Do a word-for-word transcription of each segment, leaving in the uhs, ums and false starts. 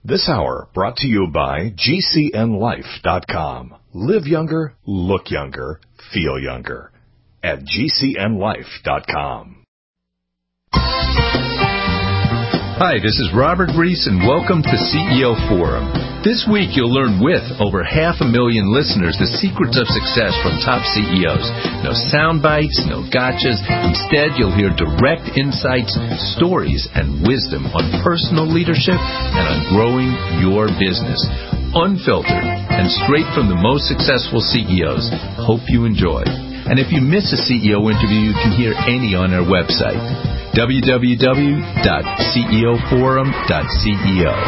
This hour brought to you by G C N life dot com. Live younger, look younger, feel younger at G C N life dot com. Hi, this is Robert Reese, and welcome to C E O Forum. This week, you'll learn with over half a million listeners the secrets of success from top C E Os. No sound bites, no gotchas. Instead, you'll hear direct insights, stories, and wisdom on personal leadership and on growing your business. Unfiltered and straight from the most successful C E Os. Hope you enjoy. And if you miss a C E O interview, you can hear any on our website, w w w dot c e o forum dot c e o.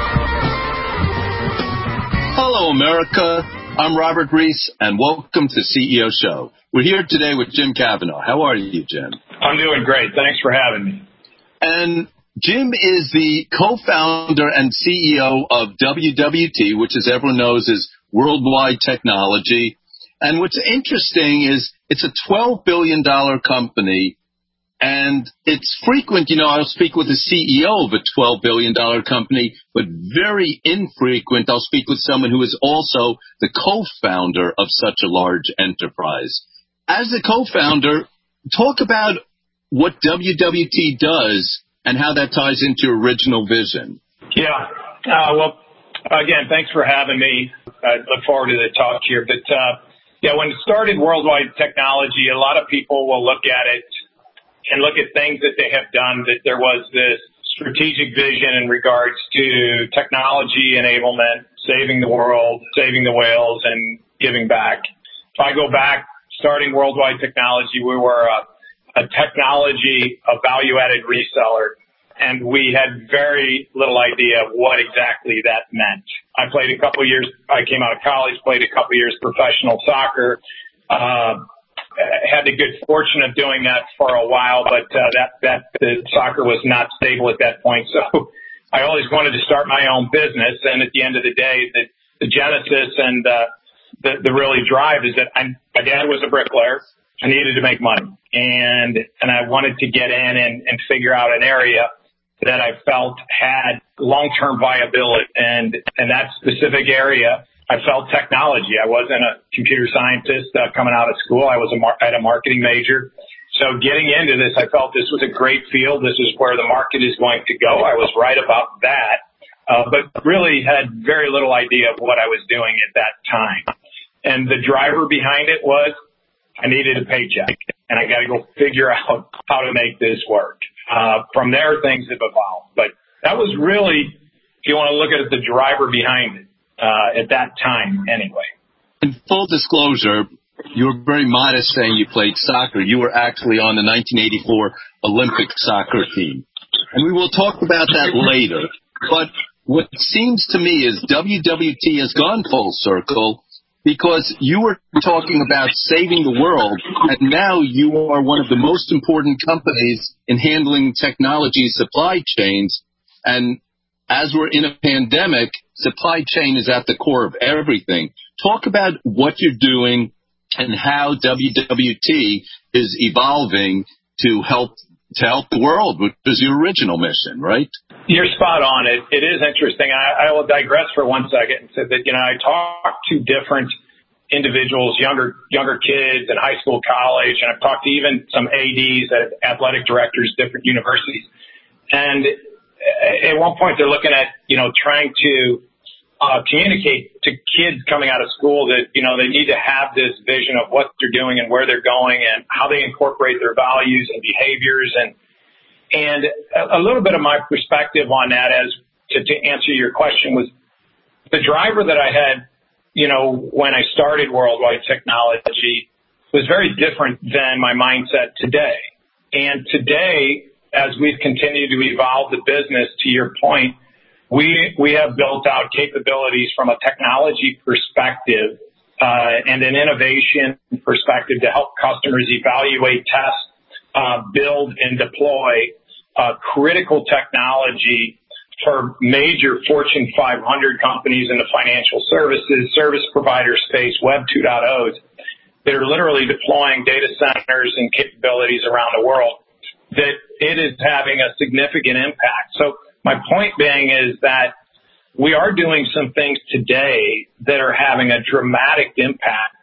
Hello, America. I'm Robert Reese, and welcome to C E O Show. We're here today with Jim Kavanaugh. How are you, Jim? I'm doing great. Thanks for having me. And Jim is the co-founder and C E O of W W T, which, as everyone knows, is Worldwide Technology. And what's interesting is it's a twelve billion dollars company. And it's frequent, you know, I'll speak with the C E O of a twelve billion dollars company, but very infrequent, I'll speak with someone who is also the co-founder of such a large enterprise. As the co-founder, talk about what W W T does and how that ties into your original vision. Yeah, uh, well, again, thanks for having me. I look forward to the talk here. But, uh, yeah, when it started Worldwide Technology, a lot of people will look at it and look at things that they have done, that there was this strategic vision in regards to technology enablement, saving the world, saving the whales, and giving back. If I go back, starting Worldwide Technology, we were a, a technology, a value-added reseller, and we had very little idea of what exactly that meant. I played a couple of years, I came out of college, played a couple of years professional soccer, uh, had the good fortune of doing that for a while, but uh, that that the soccer was not stable at that point. So I always wanted to start my own business, and at the end of the day, the, the genesis and uh, the the really drive is that I, my dad was a bricklayer. I needed to make money, and and I wanted to get in and, and figure out an area that I felt had long-term viability, and and that specific area, I felt technology. I wasn't a computer scientist uh, coming out of school. I was a mar- I had a marketing major. So getting into this, I felt this was a great field. This is where the market is going to go. I was right about that, uh, but really had very little idea of what I was doing at that time. And the driver behind it was I needed a paycheck, and I got to go figure out how to make this work. Uh, from there, things have evolved. But that was really, if you want to look at it, the driver behind it. Uh, at that time, anyway. In full disclosure, you were very modest saying you played soccer. You were actually on the nineteen eighty-four Olympic soccer team. And we will talk about that later. But what seems to me is W W T has gone full circle because you were talking about saving the world, and now you are one of the most important companies in handling technology supply chains. And as we're in a pandemic, supply chain is at the core of everything. Talk about what you're doing and how W W T is evolving to help to help the world, which was your original mission, right? You're spot on. It, it is interesting. I, I will digress for one second and say that, you know, I talked to different individuals, younger younger kids in high school, college, and I've talked to even some A Ds at athletic directors, different universities. And at one point, they're looking at, you know, trying to uh, communicate to kids coming out of school that, you know, they need to have this vision of what they're doing and where they're going and how they incorporate their values and behaviors. And and a little bit of my perspective on that, as to, to answer your question, was the driver that I had, you know, when I started Worldwide Technology was very different than my mindset today. And today, as we've continued to evolve the business, to your point, we we have built out capabilities from a technology perspective uh, and an innovation perspective to help customers evaluate, test, uh, build, and deploy uh, critical technology for major Fortune five hundred companies in the financial services, service provider space, Web two point ohs, that are literally deploying data centers and capabilities around the world, that it is having a significant impact. So my point being is that we are doing some things today that are having a dramatic impact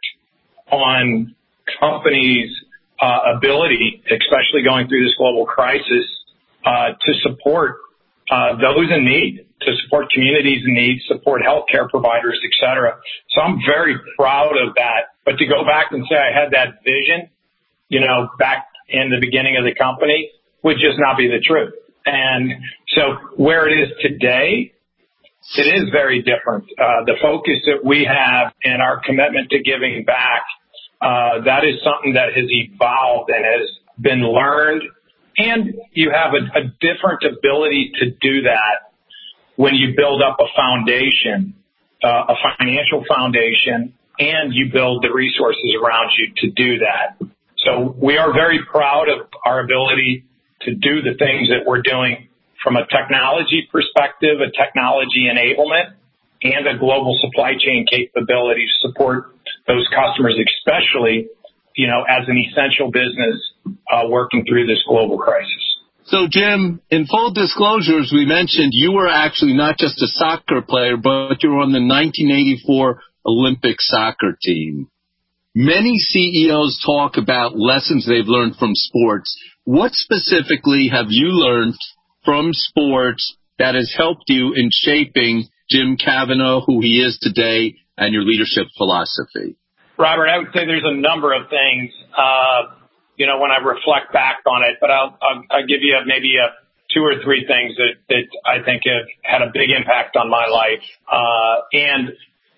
on companies' uh, ability, especially going through this global crisis, uh, to support uh, those in need, to support communities in need, support healthcare providers, et cetera. So I'm very proud of that. But to go back and say I had that vision, you know, back in the beginning of the company would just not be the truth. And so where it is today, it is very different. Uh, the focus that we have and our commitment to giving back, uh, that is something that has evolved and has been learned. And you have a, a different ability to do that when you build up a foundation, uh, a financial foundation, and you build the resources around you to do that. So we are very proud of our ability to do the things that we're doing from a technology perspective, a technology enablement, and a global supply chain capability to support those customers, especially, you know, as an essential business uh, working through this global crisis. So, Jim, in full disclosures, we mentioned you were actually not just a soccer player, but you were on the nineteen eighty-four Olympic soccer team. Many C E Os talk about lessons they've learned from sports. What specifically have you learned from sports that has helped you in shaping Jim Kavanaugh, who he is today, and your leadership philosophy? Robert, I would say there's a number of things, uh, you know, when I reflect back on it, but I'll, I'll, I'll give you a, maybe a two or three things that, that I think have had a big impact on my life, uh, and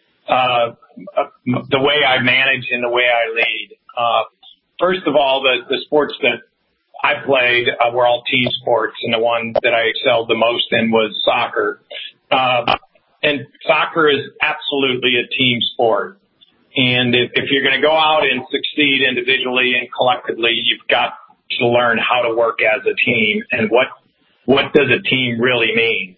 uh, the way I manage and the way I lead. Uh, first of all, the, the sports that I played uh, were all team sports, and the one that I excelled the most in was soccer. Uh, and soccer is absolutely a team sport. And if, if you're going to go out and succeed individually and collectively, you've got to learn how to work as a team and what what does a team really mean,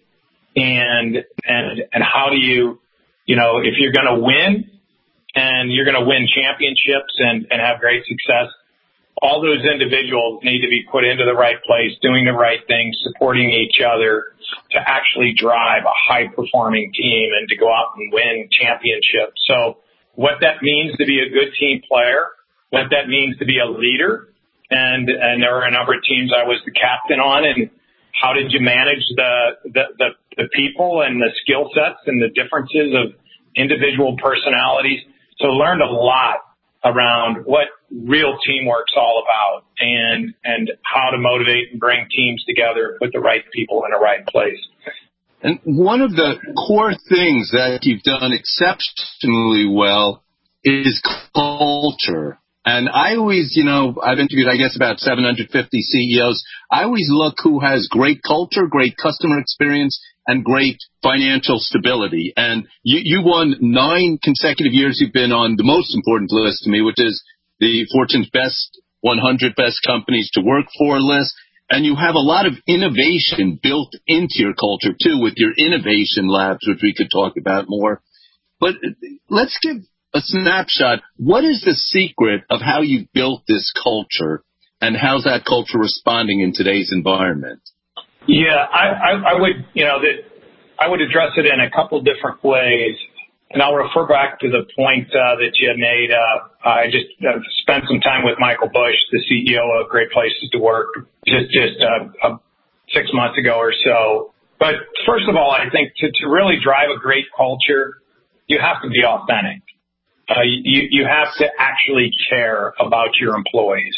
and and and how do you, you know, if you're going to win and you're going to win championships and, and have great success, all those individuals need to be put into the right place, doing the right things, supporting each other to actually drive a high-performing team and to go out and win championships. So what that means to be a good team player, what that means to be a leader, and and there were a number of teams I was the captain on, and how did you manage the the, the, the people and the skill sets and the differences of individual personalities. So learned a lot around what real teamwork's all about and and how to motivate and bring teams together, put the right people in the right place. And one of the core things that you've done exceptionally well is culture. And I always, you know, I've interviewed, I guess, about seven hundred fifty C E Os. I always look who has great culture, great customer experience, and great financial stability. And you, you won nine consecutive years. You've been on the most important list to me, which is the Fortune's Best one hundred Best Companies to Work For list. And you have a lot of innovation built into your culture, too, with your innovation labs, which we could talk about more. But let's give a snapshot. What is the secret of how you built this culture, and how's that culture responding in today's environment? Yeah, I, I, I would, you know, that I would address it in a couple different ways. And I'll refer back to the point uh, that you had made. Uh, I just uh, spent some time with Michael Bush, the C E O of Great Places to Work, just just uh, uh, six months ago or so. But first of all, I think to, to really drive a great culture, you have to be authentic. Uh, you, you have to actually care about your employees.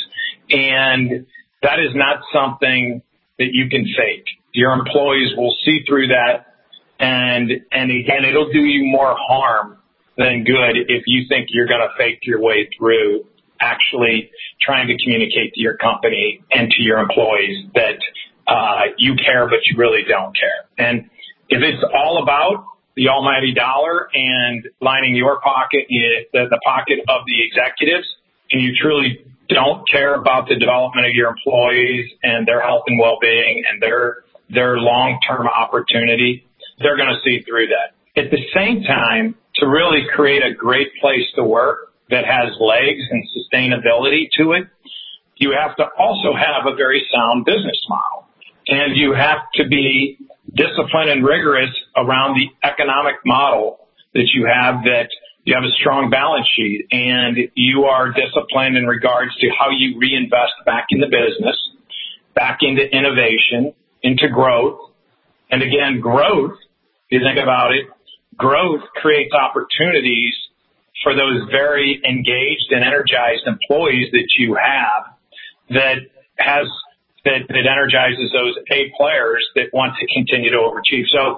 And that is not something that you can fake. Your employees will see through that. And, and again, it'll do you more harm than good if you think you're going to fake your way through actually trying to communicate to your company and to your employees that uh, you care, but you really don't care. And if it's all about the almighty dollar and lining your pocket, the, the pocket of the executives, and you truly don't care about the development of your employees and their health and well-being and their their long-term opportunity, they're going to see through that. At the same time, to really create a great place to work that has legs and sustainability to it, you have to also have a very sound business model. And you have to be disciplined and rigorous around the economic model that you have, that you have a strong balance sheet, and you are disciplined in regards to how you reinvest back in the business, back into innovation, into growth. And again, growth, if you think about it, growth creates opportunities for those very engaged and energized employees that you have, that has that, that energizes those A players that want to continue to overachieve. So,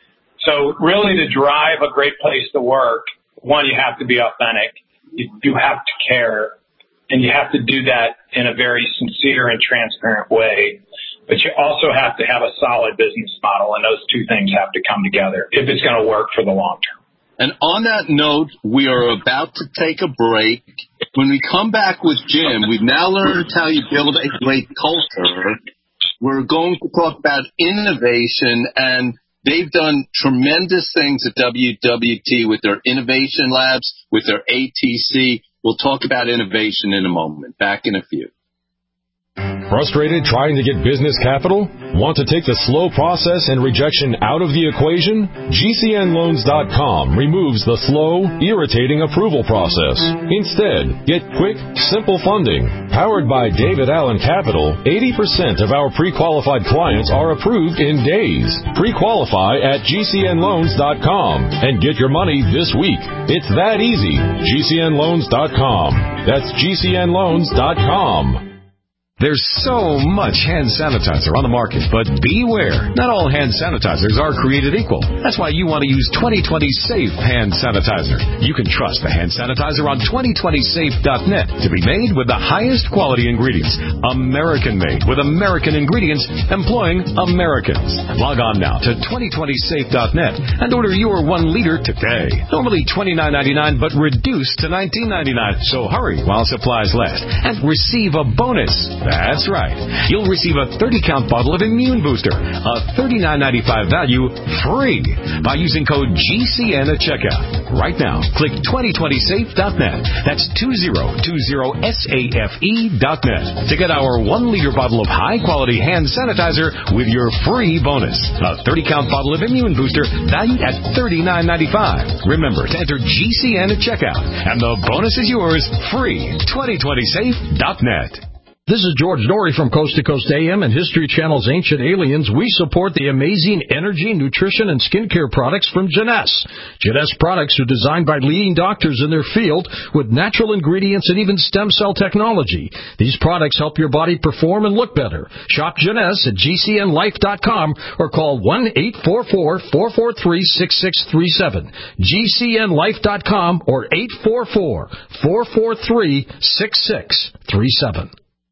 so really, to drive a great place to work, one, you have to be authentic. You, you have to care, and you have to do that in a very sincere and transparent way. But you also have to have a solid business model, and those two things have to come together if it's going to work for the long term. And on that note, we are about to take a break. When we come back with Jim, we've now learned how you build a great culture. We're going to talk about innovation, and they've done tremendous things at W W T with their innovation labs, with their A T C. We'll talk about innovation in a moment. Back in a few. Frustrated trying to get business capital? Want to take the slow process and rejection out of the equation? G C N loans dot com removes the slow, irritating approval process. Instead, get quick, simple funding. Powered by David Allen Capital, eighty percent of our pre-qualified clients are approved in days. Pre-qualify at G C N loans dot com and get your money this week. It's that easy. G C N loans dot com. That's G C N loans dot com. There's so much hand sanitizer on the market, but beware. Not all hand sanitizers are created equal. That's why you want to use twenty twenty Safe Hand Sanitizer. You can trust the hand sanitizer on twenty twenty safe dot net to be made with the highest quality ingredients. American-made with American ingredients, employing Americans. Log on now to twenty twenty safe dot net and order your one liter today. Normally twenty-nine ninety-nine, but reduced to nineteen ninety-nine. So hurry while supplies last and receive a bonus. That's right. You'll receive a thirty count bottle of Immune Booster, a thirty-nine ninety-five value, free by using code G C N at checkout. Right now, click twenty twenty safe dot net. That's twenty twenty safe dot net to get our one liter bottle of high-quality hand sanitizer with your free bonus. A thirty count bottle of Immune Booster valued at thirty-nine ninety-five. Remember to enter G C N at checkout, and the bonus is yours free. twenty twenty safe dot net. This is George Norrie from Coast to Coast A M and History Channel's Ancient Aliens. We support the amazing energy, nutrition, and skincare products from Jeunesse. Jeunesse products are designed by leading doctors in their field with natural ingredients and even stem cell technology. These products help your body perform and look better. Shop Jeunesse at G C N life dot com or call one eight four four, four four three, six six three seven. G C N life dot com or eight four four, four four three, six six three seven.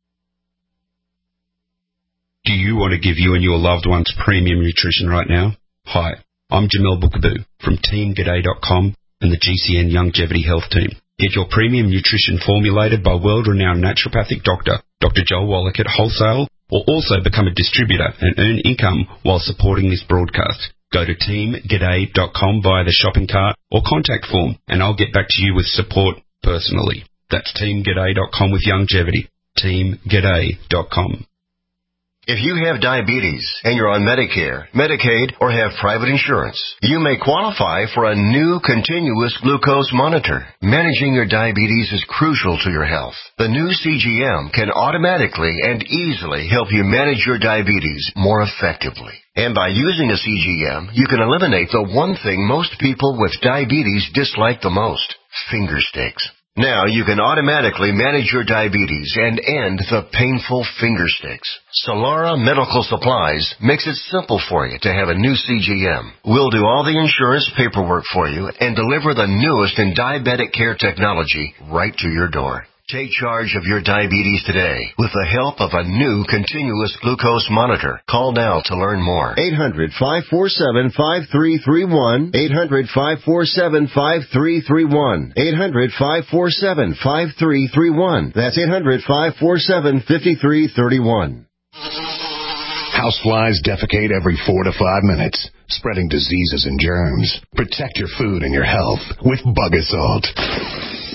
Do you want to give you and your loved ones premium nutrition right now? Hi, I'm Jamel Bookaboo from Team G'day dot com and the G C N Longevity Health Team. Get your premium nutrition formulated by world-renowned naturopathic doctor, Doctor Joel Wallach at wholesale, or also become a distributor and earn income while supporting this broadcast. Go to Team G'day dot com via the shopping cart or contact form, and I'll get back to you with support personally. That's Team G'day dot com with longevity. Team G'day dot com. If you have diabetes and you're on Medicare, Medicaid, or have private insurance, you may qualify for a new continuous glucose monitor. Managing your diabetes is crucial to your health. The new C G M can automatically and easily help you manage your diabetes more effectively. And by using a C G M, you can eliminate the one thing most people with diabetes dislike the most: finger sticks. Now you can automatically manage your diabetes and end the painful finger sticks. Solara Medical Supplies makes it simple for you to have a new C G M. We'll do all the insurance paperwork for you and deliver the newest in diabetic care technology right to your door. Take charge of your diabetes today with the help of a new continuous glucose monitor. Call now to learn more. eight hundred, five four seven, five three three one. eight hundred, five four seven, five three three one. eight hundred, five four seven, five three three one. That's eight hundred, five four seven, five three three one. Houseflies defecate every four to five minutes, spreading diseases and germs. Protect your food and your health with Bug Assault.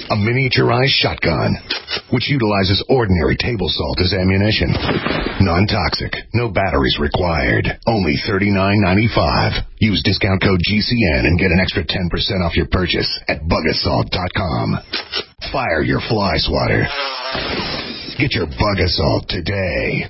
A miniaturized shotgun, which utilizes ordinary table salt as ammunition. Non-toxic, no batteries required. Only thirty-nine ninety-five. Use discount code G C N and get an extra ten percent off your purchase at bug assault dot com. Fire your fly swatter. Get your Bug Assault today.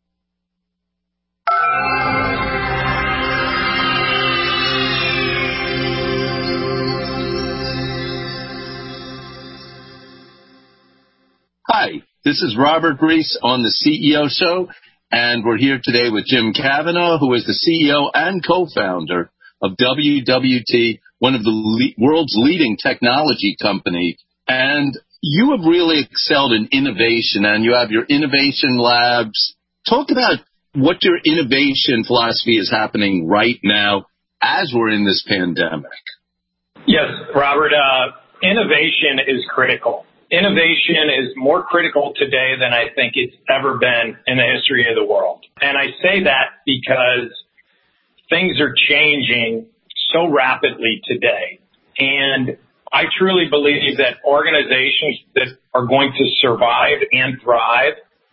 Hi, this is Robert Reese on the C E O Show, and we're here today with Jim Kavanaugh, who is the C E O and co-founder of W W T, one of the le- world's leading technology company. And you have really excelled in innovation, and you have your innovation labs. Talk about what your innovation philosophy is happening right now as we're in this pandemic. Yes, Robert, uh, innovation is critical. Innovation is more critical today than I think it's ever been in the history of the world. And I say that because things are changing so rapidly today. And I truly believe that organizations that are going to survive and thrive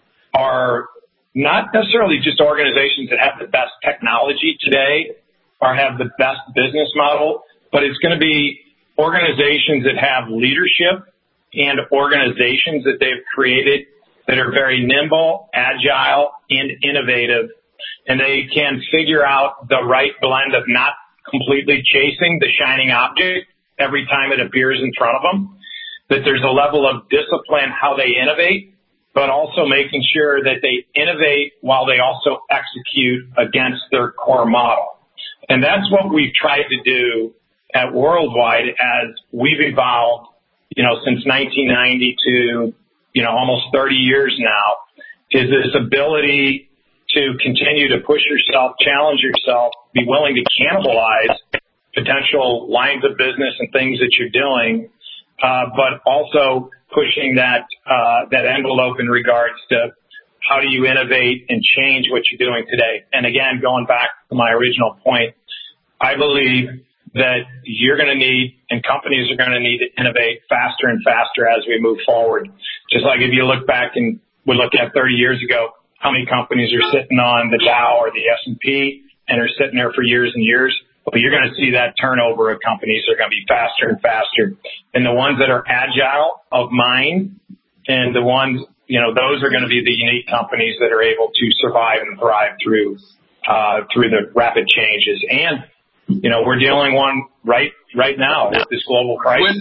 are not necessarily just organizations that have the best technology today or have the best business model, but it's going to be organizations that have leadership and organizations that they've created that are very nimble, agile, and innovative. And they can figure out the right blend of not completely chasing the shining object every time it appears in front of them, that there's a level of discipline how they innovate, but also making sure that they innovate while they also execute against their core model. And that's what we've tried to do at Worldwide as we've evolved, you know, since nineteen ninety to, you know, almost thirty years now, is this ability to continue to push yourself, challenge yourself, be willing to cannibalize potential lines of business and things that you're doing, uh, but also pushing that, uh, that envelope in regards to how do you innovate and change what you're doing today. And again, going back to my original point, I believe that you're going to need and companies are going to need to innovate faster and faster as we move forward. Just like if you look back and we look at thirty years ago, how many companies are sitting on the Dow or the S and P and are sitting there for years and years. But you're going to see that turnover of companies are going to be faster and faster. And the ones that are agile of mind and the ones, you know, those are going to be the unique companies that are able to survive and thrive through, uh, through the rapid changes. And, you know, we're dealing one right, right now with this global crisis.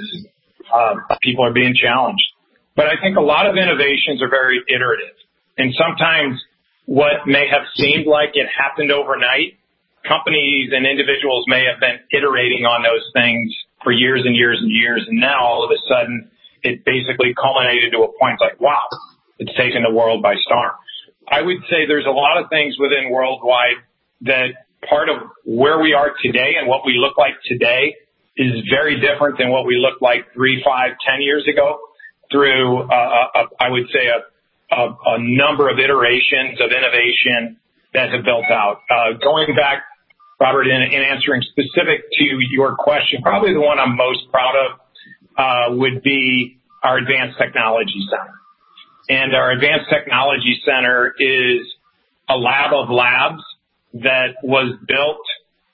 Um, people are being challenged. But I think a lot of innovations are very iterative. And sometimes what may have seemed like it happened overnight, companies and individuals may have been iterating on those things for years and years and years. And now all of a sudden it basically culminated to a point like, wow, it's taken the world by storm. I would say there's a lot of things within Worldwide that part of where we are today and what we look like today is very different than what we looked like three, five, ten years ago through, uh, a, I would say, a, a, a number of iterations of innovation that have built out. Uh, going back, Robert, in, in answering specific to your question, probably the one I'm most proud of uh, would be our Advanced Technology Center. And our Advanced Technology Center is a lab of labs that was built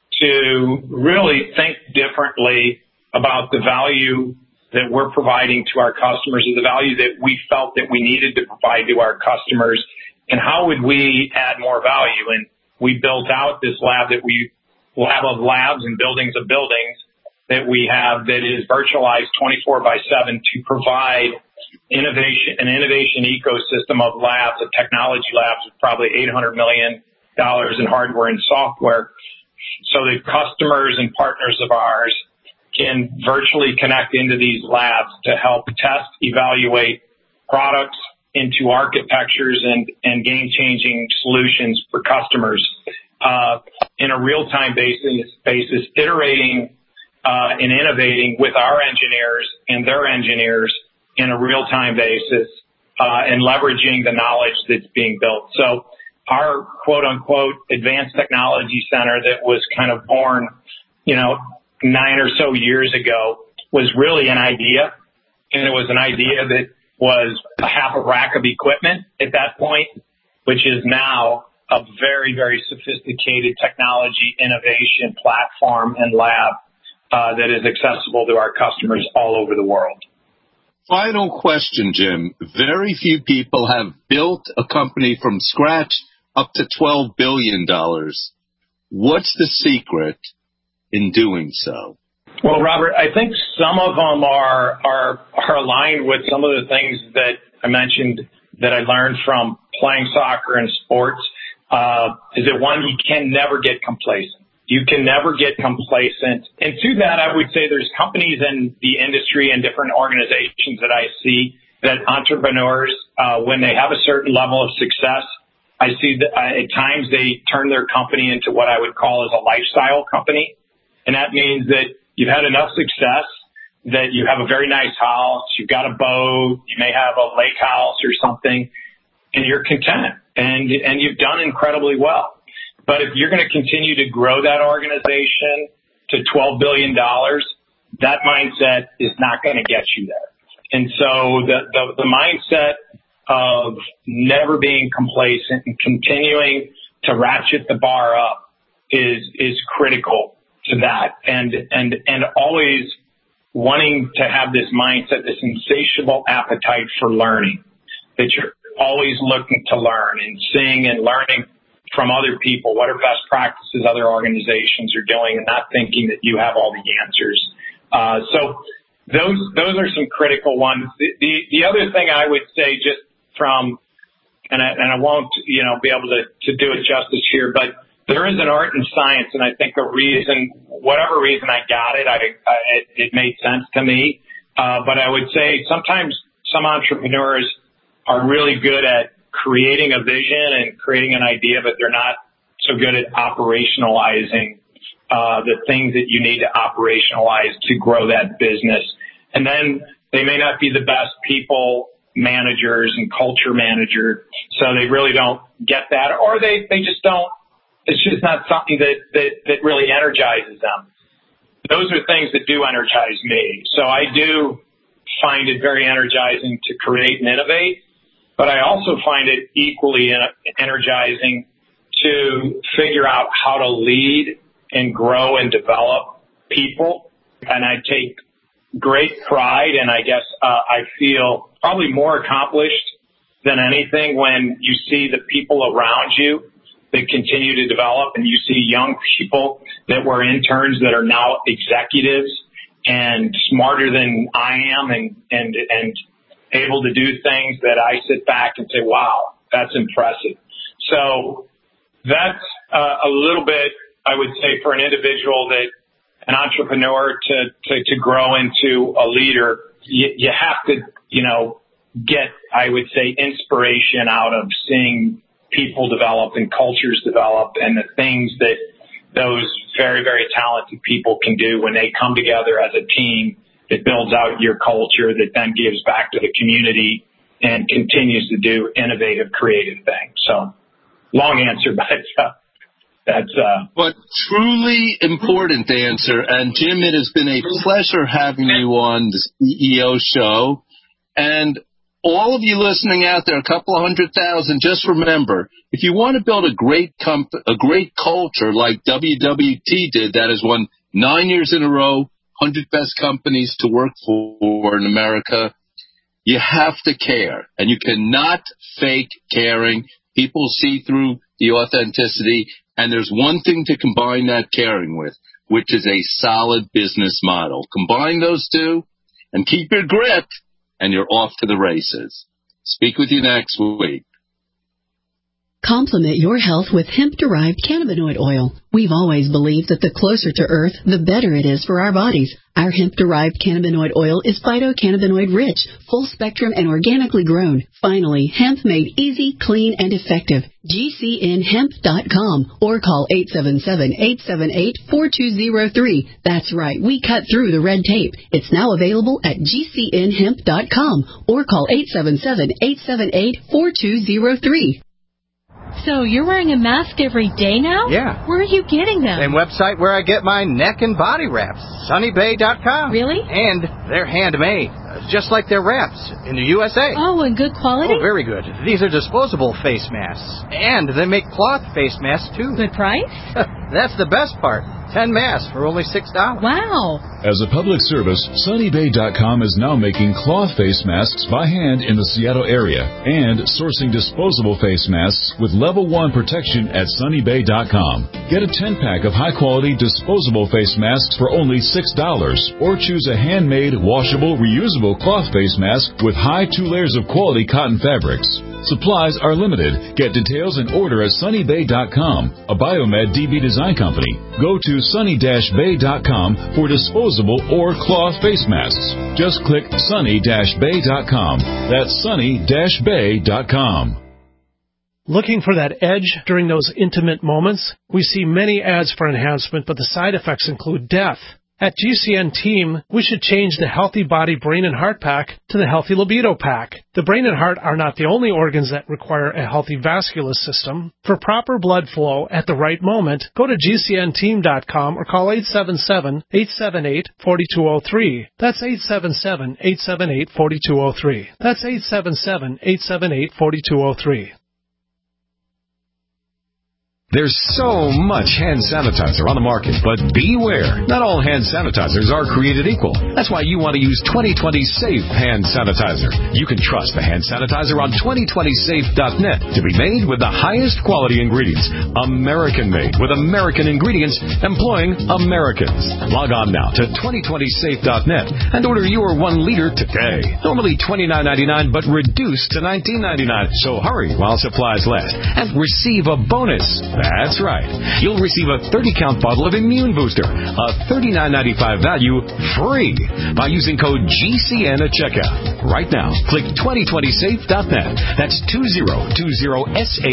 to really think differently about the value that we're providing to our customers, or the value that we felt that we needed to provide to our customers, and how would we add more value. And we built out this lab that we lab of labs and buildings of buildings that we have that is virtualized twenty-four by seven to provide innovation, an innovation ecosystem of labs, of technology labs with probably eight hundred million dollars in hardware and software, so that customers and partners of ours can virtually connect into these labs to help test, evaluate products into architectures and, and game-changing solutions for customers uh, in a real-time basis, basis iterating uh, and innovating with our engineers and their engineers in a real-time basis uh, and leveraging the knowledge that's being built. So our quote-unquote Advanced Technology Center that was kind of born, you know, nine or so years ago was really an idea and it was an idea that was a half a rack of equipment at that point, which is now a very, very sophisticated technology innovation platform and lab uh, that is accessible to our customers all over the world. Final question, Jim. Very few people have built a company from scratch up to twelve billion dollars. What's the secret in doing so? Well, Robert, I think some of them are, are, are aligned with some of the things that I mentioned that I learned from playing soccer and sports. Uh, is that one, you can never get complacent. You can never get complacent. And to that, I would say there's companies in the industry and different organizations that I see that entrepreneurs, uh, when they have a certain level of success, I see that uh, at times they turn their company into what I would call as a lifestyle company. And that means that you've had enough success that you have a very nice house, you've got a boat, you may have a lake house or something, and you're content and, and you've done incredibly well. But if you're going to continue to grow that organization to twelve billion dollars, that mindset is not going to get you there. And so the, the, the mindset of never being complacent and continuing to ratchet the bar up is, is critical to that. And, and, and always wanting to have this mindset, this insatiable appetite for learning, that you're always looking to learn and seeing and learning from other people, what are best practices other organizations are doing, and not thinking that you have all the answers. Uh, so those, those are some critical ones. The, the, the other thing I would say just from, and I, and I won't, you know, be able to, to do it justice here, but there is an art and science, and I think a reason, whatever reason I got it, I, I it, it made sense to me. Uh, but I would say sometimes some entrepreneurs are really good at creating a vision and creating an idea, but they're not so good at operationalizing uh, the things that you need to operationalize to grow that business. And then they may not be the best people managers and culture manager, so they really don't get that, or they, they just don't. It's just not something that, that, that really energizes them. Those are things that do energize me. So I do find it very energizing to create and innovate, but I also find it equally energizing to figure out how to lead and grow and develop people. And I take great pride, and I guess uh, I feel probably more accomplished than anything when you see the people around you that continue to develop, and you see young people that were interns that are now executives and smarter than I am, and and and able to do things that I sit back and say, wow, that's impressive. So that's uh, a little bit, I would say, for an individual that an entrepreneur to, to, to grow into a leader, you, you have to, you know, get, I would say, inspiration out of seeing people develop and cultures develop and the things that those very, very talented people can do when they come together as a team that builds out your culture that then gives back to the community and continues to do innovative, creative things. So long answer, but uh, that's uh but truly important answer. And Jim, it has been a pleasure having you on the C E O show. And all of you listening out there, a couple of hundred thousand, just remember, if you want to build a great comp- a great culture like W W T did, that has won nine years in a row, one hundred best companies to work for in America, you have to care. And you cannot fake caring. People see through the authenticity. And there's one thing to combine that caring with, which is a solid business model. Combine those two and keep your grit, and you're off to the races. Speak with you next week. Complement your health with hemp-derived cannabinoid oil. We've always believed that the closer to Earth, the better it is for our bodies. Our hemp-derived cannabinoid oil is phytocannabinoid rich, full spectrum, and organically grown. Finally, hemp made easy, clean, and effective. G C N hemp dot com or call eight seven seven, eight seven eight, four two zero three. That's right, we cut through the red tape. It's now available at G C N hemp dot com or call eight seven seven, eight seven eight, four two zero three. So you're wearing a mask every day now? Yeah. Where are you getting them? Same website where I get my neck and body wraps, sunny bay dot com. Really? And they're handmade. just like their wraps in the U S A. Oh, and good quality? Oh, very good. These are disposable face masks. And they make cloth face masks, too. Good price? That's the best part. Ten masks for only six dollars. Wow. As a public service, Sunny Bay dot com is now making cloth face masks by hand in the Seattle area and sourcing disposable face masks with level one protection at Sunny Bay dot com. Get a ten-pack of high-quality disposable face masks for only six dollars or choose a handmade, washable, reusable cloth face mask with high two layers of quality cotton fabrics. Supplies are limited. Get details and order at Sunny Bay dot com, a Biomed D B design company. Go to Sunny Bay dot com for disposable or cloth face masks. Just click Sunny Bay dot com. That's Sunny Bay dot com. Looking for that edge during those intimate moments? We see many ads for enhancement, but the side effects include death. At G C N Team, we should change the Healthy Body, Brain, and Heart Pack to the Healthy Libido Pack. The brain and heart are not the only organs that require a healthy vascular system. For proper blood flow at the right moment, go to G C N team dot com or call eight seven seven, eight seven eight, four two zero three. That's eight seven seven, eight seven eight, four two zero three. That's eight seven seven, eight seven eight, four two zero three. There's so much hand sanitizer on the market, but beware. Not all hand sanitizers are created equal. That's why you want to use twenty twenty Safe Hand Sanitizer. You can trust the hand sanitizer on twenty twenty safe dot net to be made with the highest quality ingredients. American-made with American ingredients employing Americans. Log on now to twenty twenty safe dot net and order your one liter today. Normally twenty-nine ninety-nine, but reduced to nineteen ninety-nine. So hurry while supplies last and receive a bonus. That's right. You'll receive a thirty count bottle of Immune Booster, a thirty-nine ninety-five value, free by using code G C N at checkout. Right now, click twenty twenty safe dot net. That's two zero two zero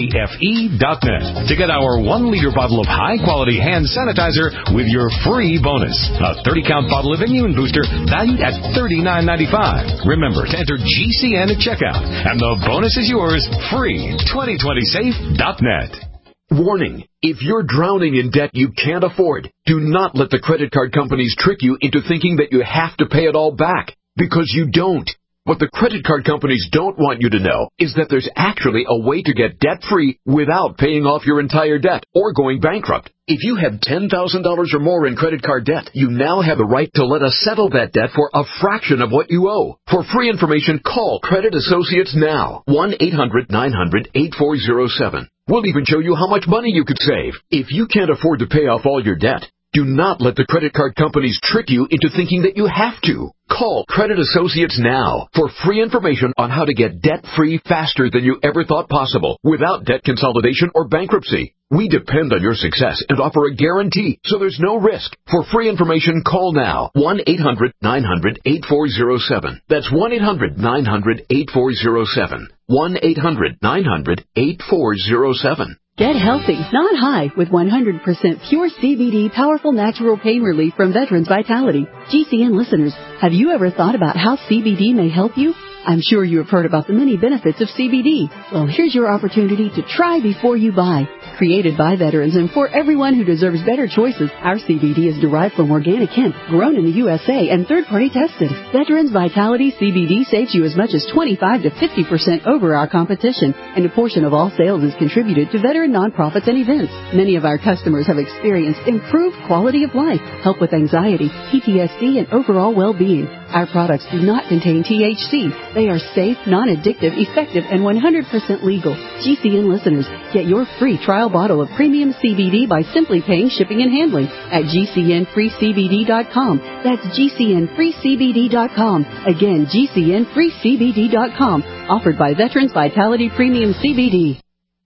safe dot net to get our one liter bottle of high-quality hand sanitizer with your free bonus. A thirty count bottle of Immune Booster valued at thirty-nine ninety-five. Remember to enter G C N at checkout, and the bonus is yours free. twenty twenty safe dot net. Warning, if you're drowning in debt you can't afford, do not let the credit card companies trick you into thinking that you have to pay it all back, because you don't. What the credit card companies don't want you to know is that there's actually a way to get debt-free without paying off your entire debt or going bankrupt. If you have ten thousand dollars or more in credit card debt, you now have the right to let us settle that debt for a fraction of what you owe. For free information, call Credit Associates now. one eight hundred nine hundred eight four zero seven. We'll even show you how much money you could save. If you can't afford to pay off all your debt, do not let the credit card companies trick you into thinking that you have to. Call Credit Associates now for free information on how to get debt-free faster than you ever thought possible without debt consolidation or bankruptcy. We depend on your success and offer a guarantee, so there's no risk. For free information, call now. one eight hundred nine hundred eight four zero seven. That's one eight hundred nine hundred eight four zero seven. one eight hundred nine hundred eight four zero seven. Get healthy, not high, with one hundred percent pure C B D powerful natural pain relief from Veterans Vitality. G C N listeners, have you ever thought about how C B D may help you? I'm sure you have heard about the many benefits of C B D. Well, here's your opportunity to try before you buy. Created by veterans and for everyone who deserves better choices, our C B D is derived from organic hemp, grown in the U S A, and third-party tested. Veterans Vitality C B D saves you as much as twenty-five to fifty percent over our competition, and a portion of all sales is contributed to veteran nonprofits and events. Many of our customers have experienced improved quality of life, help with anxiety, P T S D, and overall well-being. Our products do not contain T H C. They are safe, non-addictive, effective, and one hundred percent legal. G C N listeners, get your free trial bottle of premium C B D by simply paying shipping and handling at G C N free C B D dot com. That's G C N free C B D dot com. Again, G C N free C B D dot com. Offered by Veterans Vitality Premium C B D.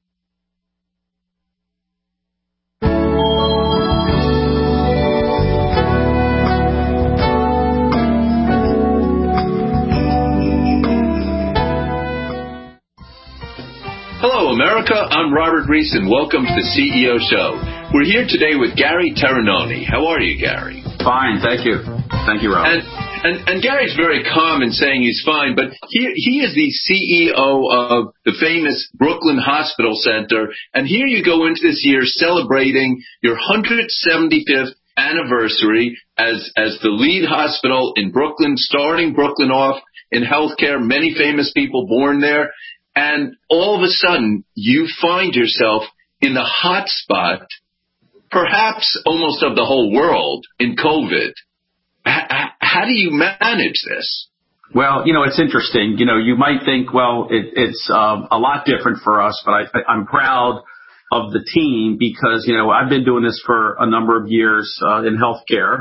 Hello, America. I'm Robert Reese, and welcome to the C E O Show. We're here today with Gary Terranoni. How are you, Gary? Fine, thank you. Thank you, Robert. And, and, and Gary's very calm in saying he's fine, but he, he is the C E O of the famous Brooklyn Hospital Center, and here you go into this year celebrating your one hundred seventy-fifth anniversary as as the lead hospital in Brooklyn, starting Brooklyn off in healthcare, many famous people born there. And all of a sudden, you find yourself in the hot spot, perhaps almost of the whole world, in COVID. H- how do you manage this? Well, you know, it's interesting. You know, you might think, well, it, it's um, a lot different for us, but I, I'm proud of the team because, you know, I've been doing this for a number of years uh, in healthcare.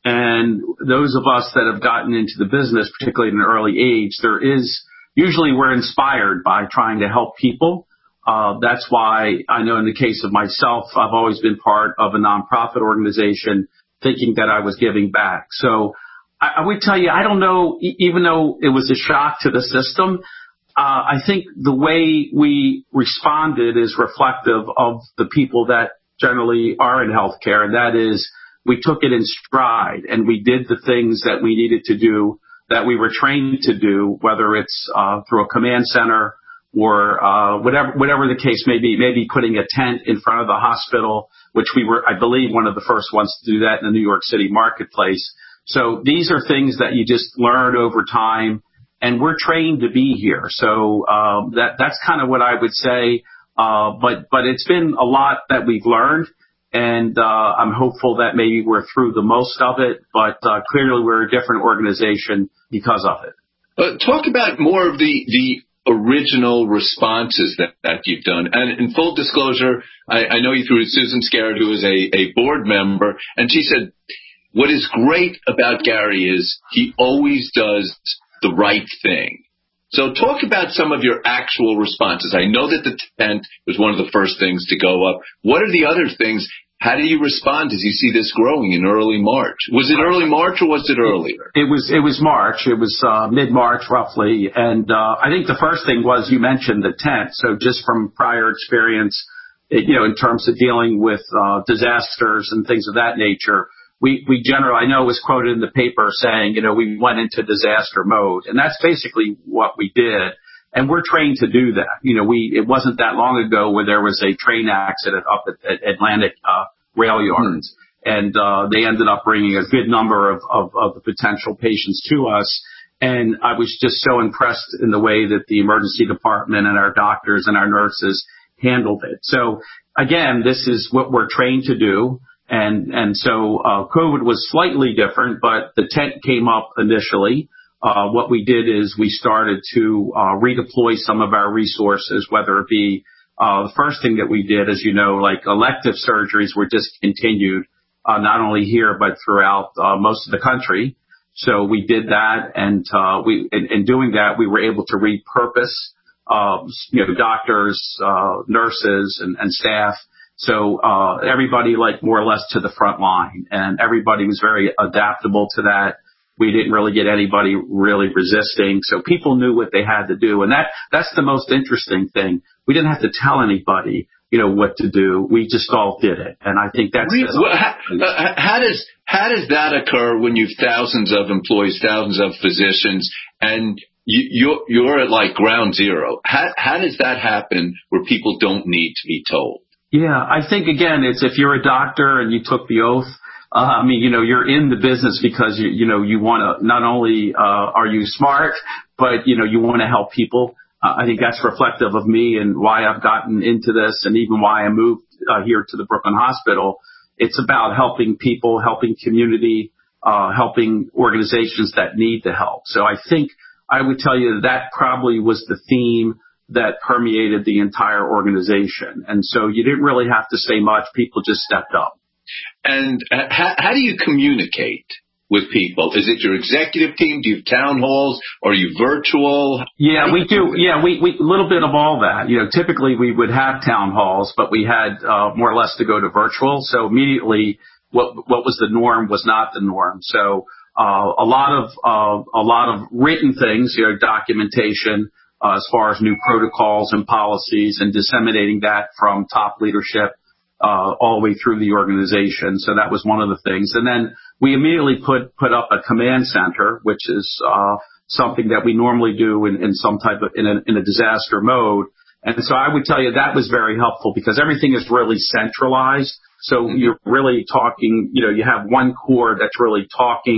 And those of us that have gotten into the business, particularly in an early age, there is usually we're inspired by trying to help people. Uh, that's why I know in the case of myself, I've always been part of a nonprofit organization thinking that I was giving back. So I, I would tell you, I don't know, e- even though it was a shock to the system, uh, I think the way we responded is reflective of the people that generally are in healthcare, and that is we took it in stride and we did the things that we needed to do that we were trained to do, whether it's uh, through a command center or uh, whatever whatever the case may be, maybe putting a tent in front of the hospital, which we were, I believe, one of the first ones to do that in the New York City marketplace. So these are things that you just learn over time, and we're trained to be here. So um, that that's kind of what I would say. Uh, but but it's been a lot that we've learned. And uh, I'm hopeful that maybe we're through the most of it, but uh, clearly we're a different organization because of it. Uh, talk about more of the, the original responses that, that you've done. And in full disclosure, I, I know you through Susan Scarrett, who is a, a board member, and she said, what is great about Gary is he always does the right thing. So talk about some of your actual responses. I know that the tent was one of the first things to go up. What are the other things? How do you respond as you see this growing in early March? Was it early March or was it earlier? It, it was it was March. It was uh, mid-March roughly. And uh, I think the first thing was you mentioned the tent. So just from prior experience, it, you know, in terms of dealing with uh, disasters and things of that nature, We, we generally, I know it was quoted in the paper saying, you know, we went into disaster mode, and that's basically what we did. And we're trained to do that. You know, we, it wasn't that long ago where there was a train accident up at, at Atlantic, uh, rail yards, mm-hmm. and, uh, they ended up bringing a good number of, of, of the potential patients to us. And I was just so impressed in the way that the emergency department and our doctors and our nurses handled it. So again, this is what we're trained to do. And, and so, uh, COVID was slightly different, but the tent came up initially. Uh, what we did is we started to, uh, redeploy some of our resources, whether it be, uh, the first thing that we did, as you know, like elective surgeries were discontinued, uh, not only here, but throughout, uh, most of the country. So we did that. And, uh, we, in, in doing that, we were able to repurpose, uh, you know, doctors, uh, nurses and, and staff. So, uh, everybody like more or less to the front line, and everybody was very adaptable to that. We didn't really get anybody really resisting. So people knew what they had to do. And that, that's the most interesting thing. We didn't have to tell anybody, you know, what to do. We just all did it. And I think that's, really? Well, how, uh, how does, how does that occur when you've thousands of employees, thousands of physicians, and you, you're, you're at like ground zero? How, how does that happen where people don't need to be told? Yeah, I think, again, it's if you're a doctor and you took the oath, uh, I mean, you know, you're in the business because, you, you know, you want to not only uh, are you smart, but, you know, you want to help people. Uh, I think that's reflective of me and why I've gotten into this and even why I moved uh, here to the Brooklyn Hospital. It's about helping people, helping community, uh, helping organizations that need the help. So I think I would tell you that probably was the theme that permeated the entire organization. And so you didn't really have to say much. People just stepped up. And how, how do you communicate with people? Is it your executive team? Do you have town halls? Are you virtual? Yeah, we do. Yeah, we, we, a little bit of all that. You know, typically we would have town halls, but we had, uh, more or less to go to virtual. So immediately what, what was the norm was not the norm. So, uh, a lot of, uh, a lot of written things, you know, documentation, Uh, as far as new protocols and policies and disseminating that from top leadership uh, all the way through the organization. So that was one of the things. And then we immediately put put up a command center, which is uh, something that we normally do in, in some type of in a, in a disaster mode. And so I would tell you that was very helpful because everything is really centralized. So you're really talking, you know, you have one core that's really talking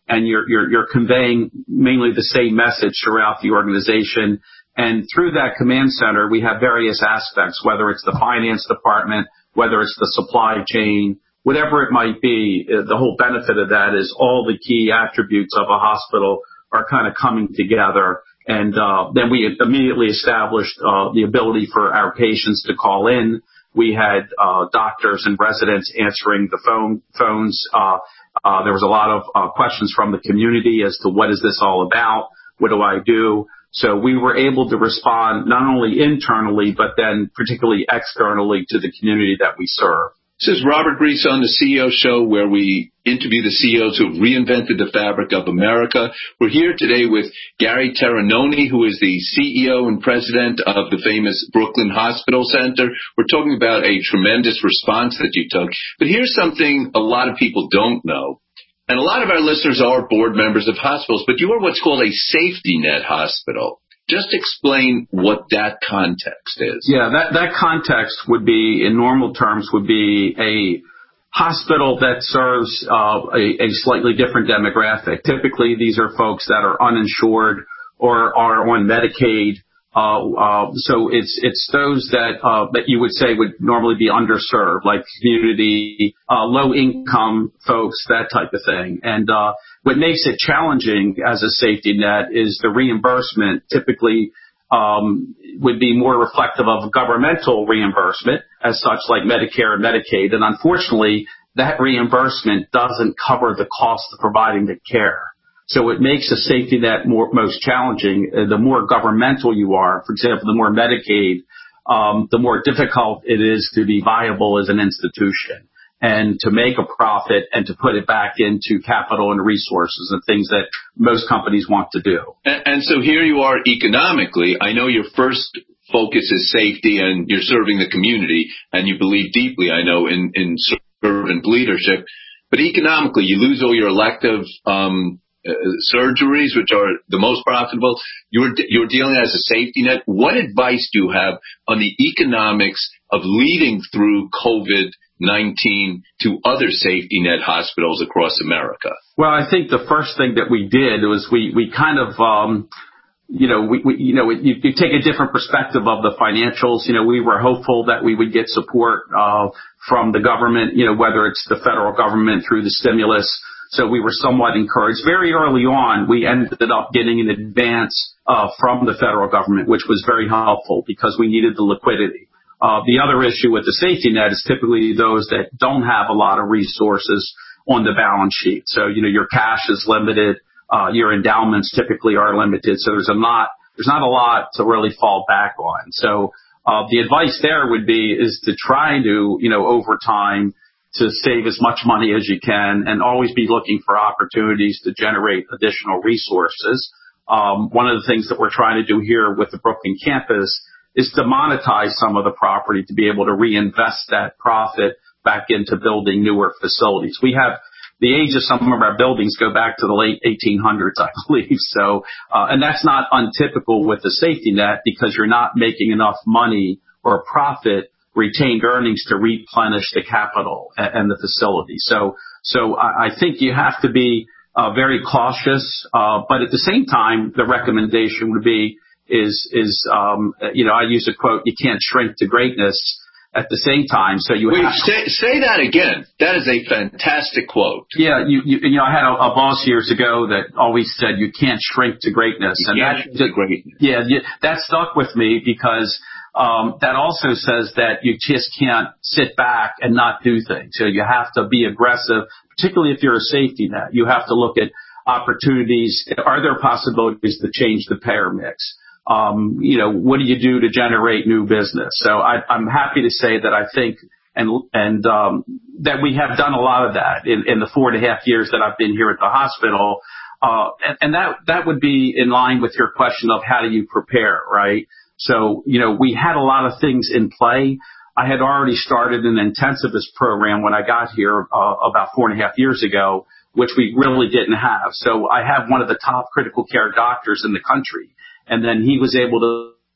and you're, you're, you're conveying mainly the same message throughout the organization. And through that command center, we have various aspects, whether it's the finance department, whether it's the supply chain, whatever it might be. The whole benefit of that is all the key attributes of a hospital are kind of coming together. And uh, then we immediately established uh, the ability for our patients to call in. We had uh, doctors and residents answering the phone phones. Uh, uh, there was a lot of uh, questions from the community as to what is this all about? What do I do? So we were able to respond not only internally, but then particularly externally to the community that we serve. This is Robert Reese on the C E O Show, where we interview the C E Os who have reinvented the fabric of America. We're here today with Gary Terranoni, who is the C E O and president of the famous Brooklyn Hospital Center. We're talking about a tremendous response that you took. But here's something a lot of people don't know. And a lot of our listeners are board members of hospitals, but you are what's called a safety net hospital. Just explain what that context is. Yeah, that, that context would be, in normal terms, would be a hospital that serves uh, a, a slightly different demographic. Typically, these are folks that are uninsured or are on Medicaid. Uh, uh, so it's it's those that uh, that you would say would normally be underserved, like community, uh, low income folks, that type of thing. And uh, what makes it challenging as a safety net is the reimbursement typically um, would be more reflective of governmental reimbursement, as such, like Medicare and Medicaid. And unfortunately, that reimbursement doesn't cover the cost of providing the care. So it makes a safety net more, most challenging. Uh, the more governmental you are, for example, the more Medicaid, um, the more difficult it is to be viable as an institution and to make a profit and to put it back into capital and resources and things that most companies want to do. And, and so here you are economically. I know your first focus is safety and you're serving the community and you believe deeply, I know, in, in servant leadership. But economically, you lose all your elective um Uh, surgeries, which are the most profitable. You're you're dealing as a safety net. What advice do you have on the economics of leading through COVID nineteen to other safety net hospitals across America? Well, I think the first thing that we did was we we kind of um, you know we, we you know you, you take a different perspective of the financials. You know, we were hopeful that we would get support uh, from the government. You know, whether it's the federal government through the stimulus. So we were somewhat encouraged. Very early on, we ended up getting an advance uh, from the federal government, which was very helpful because we needed the liquidity. Uh, the other issue with the safety net is typically those that don't have a lot of resources on the balance sheet. So, you know, your cash is limited. Uh, your endowments typically are limited. So there's a lot, there's not a lot to really fall back on. So uh, the advice there would be is to try to, you know, over time, to save as much money as you can and always be looking for opportunities to generate additional resources. Um, one of the things that we're trying to do here with the Brooklyn campus is to monetize some of the property to be able to reinvest that profit back into building newer facilities. We have the age of some of our buildings go back to the late eighteen hundreds, I believe. So, uh, and that's not untypical with the safety net because you're not making enough money or profit retained earnings to replenish the capital and, and the facility. So, so I, I think you have to be uh, very cautious, uh, but at the same time, the recommendation would be is is um, you know I use a quote: "You can't shrink to greatness." At the same time, so you Wait, have say, say that again. That is a fantastic quote. Yeah, you you, you know I had a, a boss years ago that always said you can't shrink to greatness, you and can't that shrink to greatness. Yeah, yeah, that stuck with me because. Um, that also says that you just can't sit back and not do things. So you have to be aggressive, particularly if you're a safety net. You have to look at opportunities. Are there possibilities to change the payer mix? Um, you know, what do you do to generate new business? So I, I'm happy to say that I think and and um, that we have done a lot of that in, in the four and a half years that I've been here at the hospital. Uh, and, and that that would be in line with your question of how do you prepare, right? So, you know, we had a lot of things in play. I had already started an intensivist program when I got here uh, about four and a half years ago, which we really didn't have. So I have one of the top critical care doctors in the country. And then he was able to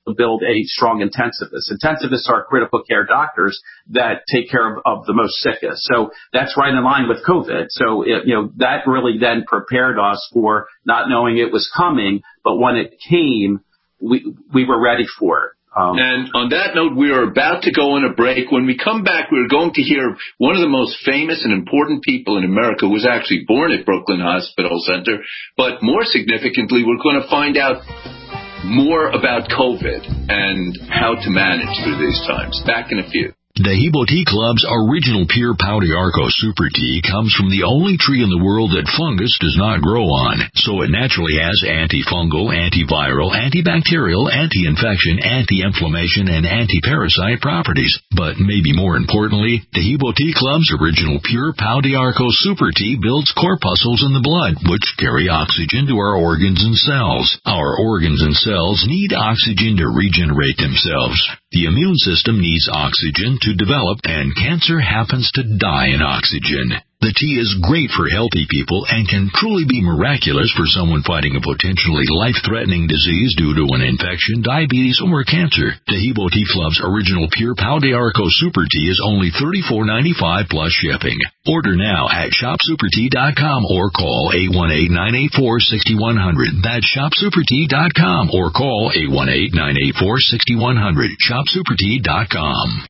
build a strong intensivist. Intensivists are critical care doctors that take care of, of the most sickest. So that's right in line with COVID. So, it, you know, that really then prepared us for not knowing it was coming, but when it came, we, we were ready for it. Um, and on that note, we are about to go on a break. When we come back, we're going to hear one of the most famous and important people in America who was actually born at Brooklyn Hospital Center. But more significantly, we're going to find out more about COVID and how to manage through these times. Back in a few. Dehibo Tea Club's original pure Pau d'Arco Super Tea comes from the only tree in the world that fungus does not grow on, so it naturally has antifungal, antiviral, antibacterial, anti-infection, anti-inflammation, and anti-parasite properties. But maybe more importantly, Dehibo Tea Club's original pure Pau d'Arco Super Tea builds corpuscles in the blood, which carry oxygen to our organs and cells. Our organs and cells need oxygen to regenerate themselves. The immune system needs oxygen to develop, and cancer happens to die in oxygen. The tea is great for healthy people and can truly be miraculous for someone fighting a potentially life-threatening disease due to an infection, diabetes, or cancer. Dehibo Tea Club's original pure Pau d'Arco Super Tea is only thirty-four ninety-five plus shipping. Order now at shop super tea dot com or call eight one eight, nine eight four, six one zero zero. That's shop super tea dot com or call eight one eight, nine eight four, six one zero zero. shop super tea dot com.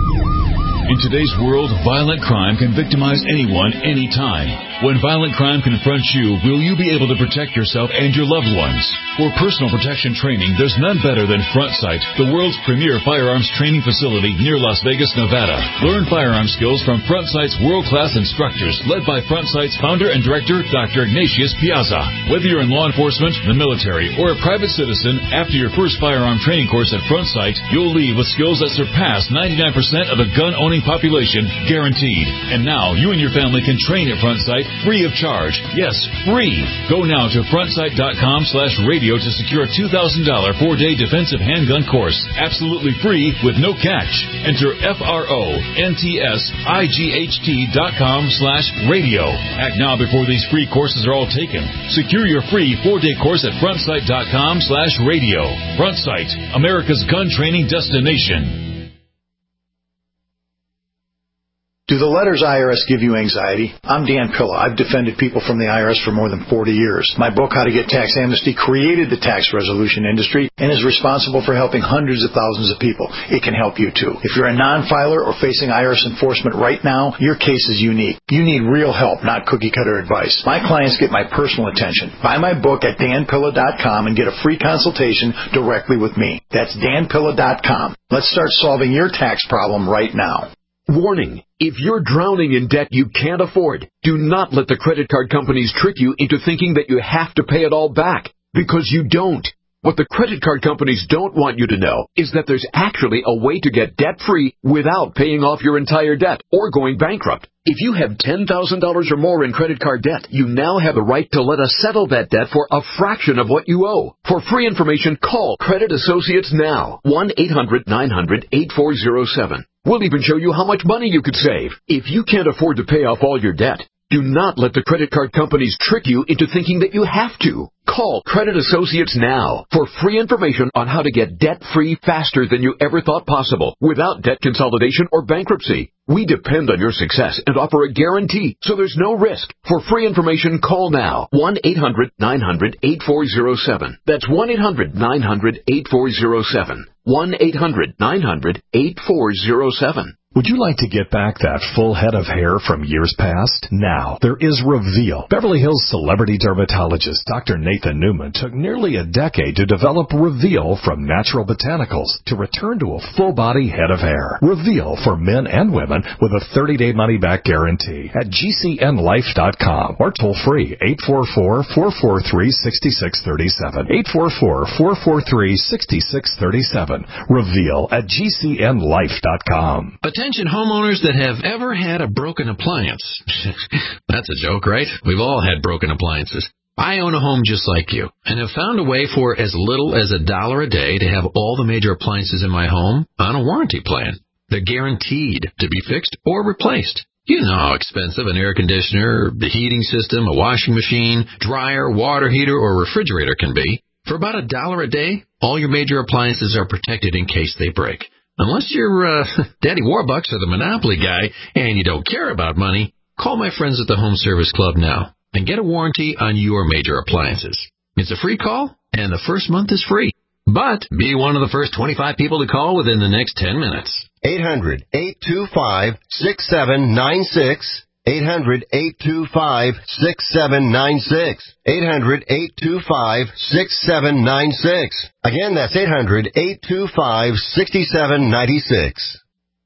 In today's world, violent crime can victimize anyone, anytime. When violent crime confronts you, will you be able to protect yourself and your loved ones? For personal protection training, there's none better than FrontSight, the world's premier firearms training facility near Las Vegas, Nevada. Learn firearm skills from FrontSight's world-class instructors, led by FrontSight's founder and director, Doctor Ignatius Piazza. Whether you're in law enforcement, the military, or a private citizen, after your first firearm training course at FrontSight, you'll leave with skills that surpass ninety-nine percent of the gun-owning population, guaranteed. And now you and your family can train at FrontSight free of charge. Yes, free. Go now to frontsight dot com slash radio to secure a two thousand dollars four-day defensive handgun course. Absolutely free with no catch. Enter F R O N T S I G H T dot com slash radio. Act now before these free courses are all taken. Secure your free four-day course at frontsight dot com slash radio. FrontSight, America's gun training destination. Do the letters I R S give you anxiety? I'm Dan Pilla. I've defended people from the I R S for more than forty years. My book, How to Get Tax Amnesty, created the tax resolution industry and is responsible for helping hundreds of thousands of people. It can help you too. If you're a non-filer or facing I R S enforcement right now, your case is unique. You need real help, not cookie-cutter advice. My clients get my personal attention. Buy my book at dan pilla dot com and get a free consultation directly with me. That's dan pilla dot com. Let's start solving your tax problem right now. Warning. If you're drowning in debt you can't afford, do not let the credit card companies trick you into thinking that you have to pay it all back, because you don't. What the credit card companies don't want you to know is that there's actually a way to get debt-free without paying off your entire debt or going bankrupt. If you have ten thousand dollars or more in credit card debt, you now have the right to let us settle that debt for a fraction of what you owe. For free information, call Credit Associates now, one eight hundred nine hundred eight four zero seven. We'll even show you how much money you could save. If you can't afford to pay off all your debt, do not let the credit card companies trick you into thinking that you have to. Call Credit Associates now for free information on how to get debt-free faster than you ever thought possible without debt consolidation or bankruptcy. We depend on your success and offer a guarantee, so there's no risk. For free information, call now, one eight hundred nine hundred eight four zero seven. That's one eight hundred nine hundred eight four zero seven. one eight hundred nine hundred eight four zero seven. Would you like to get back that full head of hair from years past? Now, there is Reveal. Beverly Hills celebrity dermatologist Doctor Nathan Newman took nearly a decade to develop Reveal from natural botanicals to return to a full-body head of hair. Reveal for men and women with a thirty-day money-back guarantee at G C N life dot com or toll-free eight four four, four four three, six six three seven. eight four four, four four three, six six three seven. Reveal at G C N life dot com. Attention homeowners that have ever had a broken appliance. That's a joke, right? We've all had broken appliances. I own a home just like you and have found a way for as little as a dollar a day to have all the major appliances in my home on a warranty plan. They're guaranteed to be fixed or replaced. You know how expensive an air conditioner, the heating system, a washing machine, dryer, water heater, or refrigerator can be. For about a dollar a day, all your major appliances are protected in case they break. Unless you're uh, Daddy Warbucks or the Monopoly guy and you don't care about money, call my friends at the Home Service Club now and get a warranty on your major appliances. It's a free call, and the first month is free. But be one of the first twenty-five people to call within the next ten minutes. eight hundred, eight two five, six seven nine six. eight hundred, eight two five, six seven nine six. eight hundred, eight two five, six seven nine six. Again, that's eight hundred, eight two five, six seven nine six.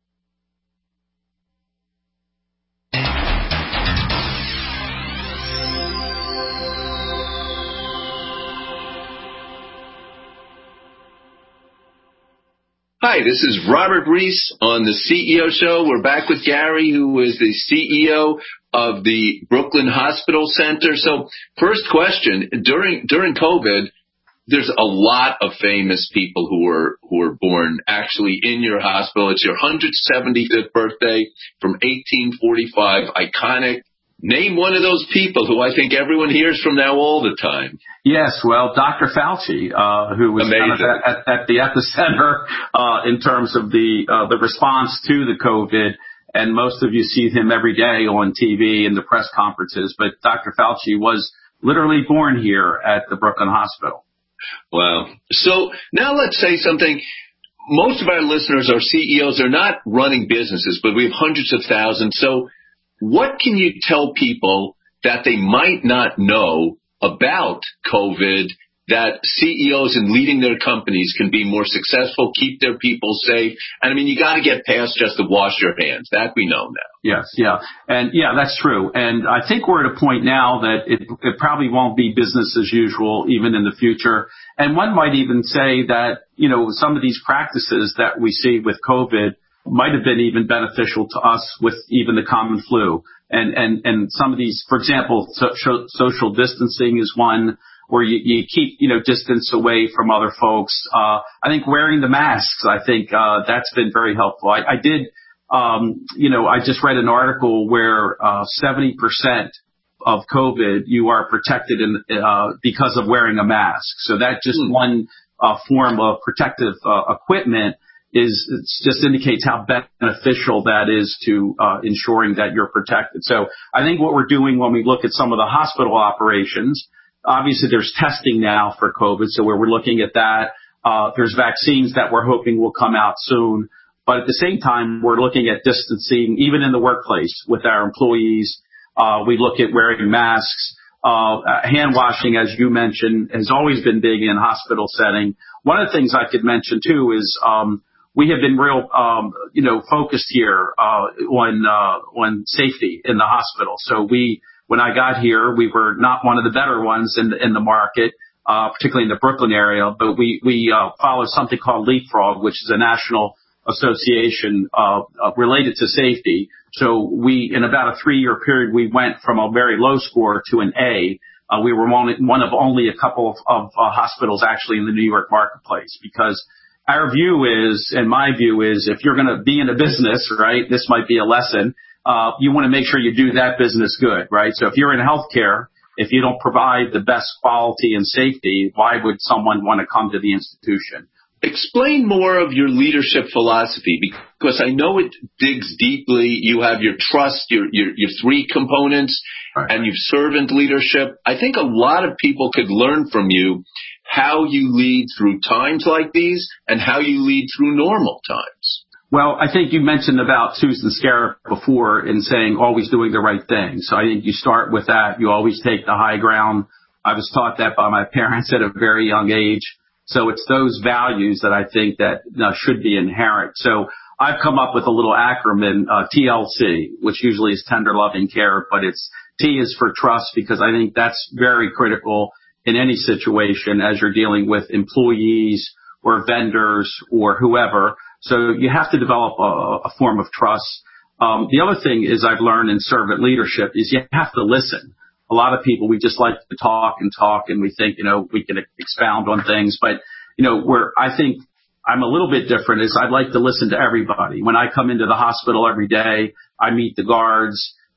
Hi, this is Robert Reese on the C E O Show. We're back with Gary, who is the C E O of the Brooklyn Hospital Center. So, first question, during during COVID, there's a lot of famous people who were who were born actually in your hospital. It's your one hundred seventy-fifth birthday from eighteen forty-five, iconic. Name one of those people who I think everyone hears from now all the time. Yes, well, Doctor Fauci, uh, who was kind of at, at, at the epicenter uh, in terms of the uh, the response to the COVID, and most of you see him every day on T V in the press conferences. But Doctor Fauci was literally born here at the Brooklyn Hospital. Wow. So now let's say something. Most of our listeners are C E Os. They're not running businesses, but we have hundreds of thousands. So what can you tell people that they might not know about COVID, that C E Os in leading their companies can be more successful, keep their people safe? And I mean, you got to get past just to wash your hands. That we know now. Yes, yeah. And yeah, that's true. And I think we're at a point now that it, it probably won't be business as usual even in the future. And one might even say that, you know, some of these practices that we see with COVID might have been even beneficial to us with even the common flu. And, and, and some of these, for example, so, social distancing is one where you, you keep, you know, distance away from other folks. Uh, I think wearing the masks, I think, uh, that's been very helpful. I, I did, um, you know, I just read an article where, uh, seventy percent of COVID, you are protected in, uh, because of wearing a mask. So that just mm. one, uh, form of protective, uh, equipment is it just indicates how beneficial that is to uh, ensuring that you're protected. So I think what we're doing when we look at some of the hospital operations, obviously there's testing now for COVID, so where we're looking at that. Uh, there's vaccines that we're hoping will come out soon. But at the same time, we're looking at distancing, even in the workplace with our employees. Uh, we look at wearing masks. Uh, hand washing, as you mentioned, has always been big in hospital setting. One of the things I could mention, too, is um, we have been real, um, you know, focused here uh, on uh, on safety in the hospital. So we, when I got here, we were not one of the better ones in the, in the market, uh, particularly in the Brooklyn area. But we we uh, follow something called Leapfrog, which is a national association uh, uh, related to safety. So we, in about a three-year period, we went from a very low score to an A. Uh, we were one, one of only a couple of, of uh, hospitals actually in the New York marketplace, because our view is, and my view is, if you're going to be in a business, right, this might be a lesson, uh, you want to make sure you do that business good, right? So if you're in healthcare, if you don't provide the best quality and safety, why would someone want to come to the institution? Explain more of your leadership philosophy, because I know it digs deeply. You have your trust, your your, your three components, right, and you've servant leadership. I think a lot of people could learn from you how you lead through times like these and how you lead through normal times. Well, I think you mentioned about Susan Scarif before in saying always doing the right thing. So I think you start with that. You always take the high ground. I was taught that by my parents at a very young age. So it's those values that I think that uh, should be inherent. So I've come up with a little acronym, uh, T L C, which usually is tender, loving care, but it's T is for trust, because I think that's very critical in any situation as you're dealing with employees or vendors or whoever. So you have to develop a, a form of trust. Um, the other thing is I've learned in servant leadership is you have to listen. A lot of people, we just like to talk and talk, and we think, you know, we can expound on things. But, you know, where I think I'm a little bit different is I'd like to listen to everybody. When I come into the hospital every day, I meet the guards.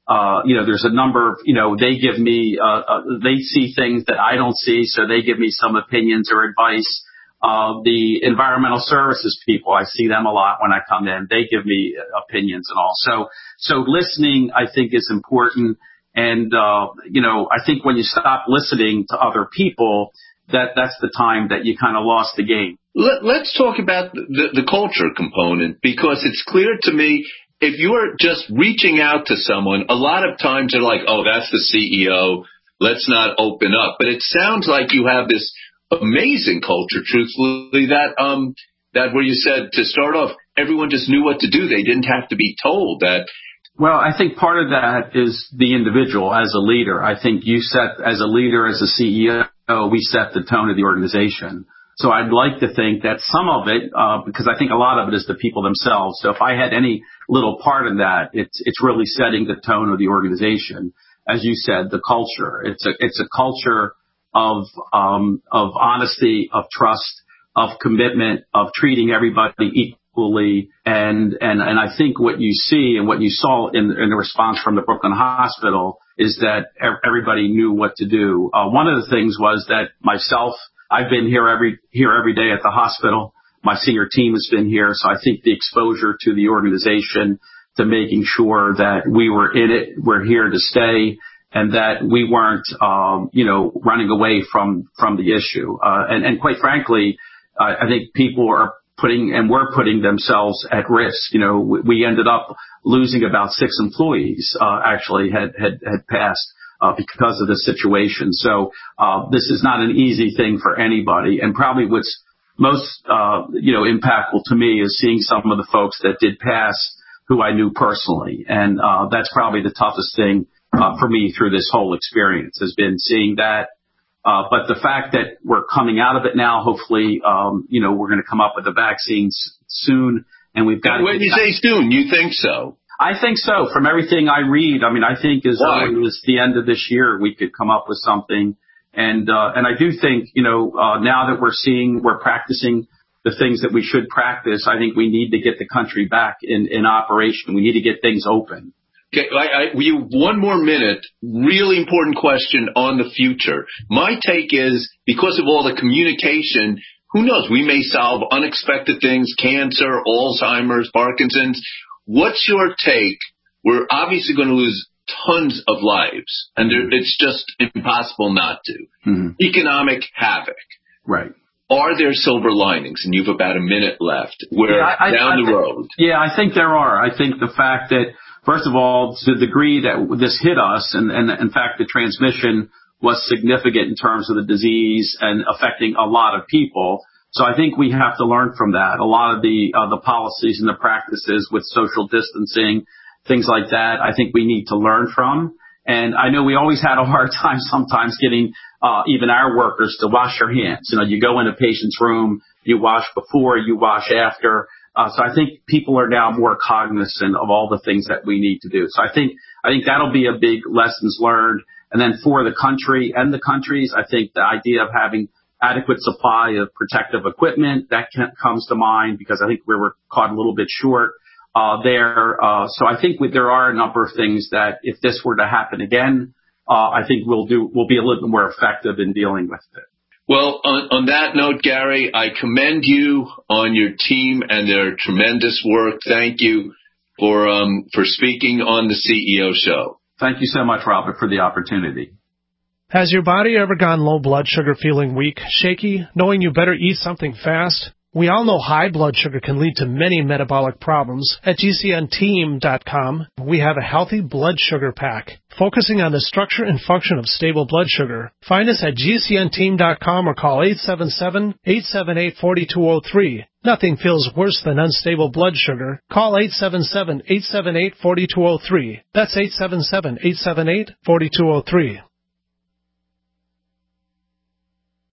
Uh, you know, there's a number of, you know, they give me, uh, uh, they see things that I don't see, so they give me some opinions or advice. Uh, the environmental services people, I see them a lot when I come in. They give me opinions and all. So, so listening, I think, is important. And, uh, you know, I think when you stop listening to other people, that, that's the time that you kind of lost the game. Let, let's talk about the, the culture component, because it's clear to me, if you're just reaching out to someone, a lot of times they're like, oh, that's the C E O. Let's not open up. But it sounds like you have this amazing culture, truthfully, that um that where you said to start off, everyone just knew what to do. They didn't have to be told that. Well, I think part of that is the individual as a leader. I think you set, as a leader, as a C E O, we set the tone of the organization. So I'd like to think that some of it, uh, because I think a lot of it is the people themselves. So if I had any little part in that, it's it's really setting the tone of the organization. As you said, the culture. It's a it's a culture of um of honesty, of trust, of commitment, of treating everybody equally. And and and I think what you see and what you saw in, in the response from the Brooklyn Hospital is that everybody knew what to do. Uh, one of the things was that myself, I've been here every here every day at the hospital. My senior team has been here, so I think the exposure to the organization, to making sure that we were in it, we're here to stay, and that we weren't, um, you know, running away from from the issue. Uh, and, and quite frankly, uh, I think people are putting and were putting themselves at risk. You know, we, we ended up losing about six employees. Uh, actually, had had had passed. Uh, because of the situation. So uh, this is not an easy thing for anybody. And probably what's most, uh, you know, impactful to me is seeing some of the folks that did pass who I knew personally. And uh, that's probably the toughest thing uh, for me through this whole experience, has been seeing that. Uh, but the fact that we're coming out of it now, hopefully, um, you know, we're going to come up with the vaccines soon. And we've got. When you say soon, you think so? I think so. From everything I read, I mean, I think as early as the end of this year, we could come up with something. And, uh, and I do think, you know, uh, now that we're seeing, we're practicing the things that we should practice, I think we need to get the country back in, in operation. We need to get things open. Okay, I, I, you one more minute. Really important question on the future. My take is, because of all the communication, who knows? We may solve unexpected things: cancer, Alzheimer's, Parkinson's. What's your take? We're obviously going to lose tons of lives, and there, it's just impossible not to. Mm-hmm. Economic havoc. Right. Are there silver linings? And you've about a minute left. Where yeah, I, down I, the I road. Think, yeah, I think there are. I think the fact that, first of all, to the degree that this hit us, and, and in fact the transmission was significant in terms of the disease and affecting a lot of people. So I think we have to learn from that. A lot of the uh, the policies and the practices with social distancing, things like that, I think we need to learn from. And I know we always had a hard time sometimes getting uh, even our workers to wash their hands. You know, you go in a patient's room, you wash before, you wash after. Uh, so I think people are now more cognizant of all the things that we need to do. So I think I think that'll be a big lessons learned. And then for the country and the countries, I think the idea of having adequate supply of protective equipment, that can, comes to mind, because I think we were caught a little bit short uh, there. Uh, so I think we, there are a number of things that if this were to happen again, uh, I think we'll do, we'll be a little bit more effective in dealing with it. Well, on, on that note, Gary, I commend you on your team and their tremendous work. Thank you for, um, for speaking on the C E O show. Thank you so much, Robert, for the opportunity. Has your body ever gone low blood sugar, feeling weak, shaky, knowing you better eat something fast? We all know high blood sugar can lead to many metabolic problems. At G C N team dot com, we have a healthy blood sugar pack, focusing on the structure and function of stable blood sugar. Find us at G C N team dot com or call eight seven seven, eight seven eight, four two zero three. Nothing feels worse than unstable blood sugar. Call eight seven seven, eight seven eight, four two zero three. That's eight seven seven, eight seven eight, four two zero three.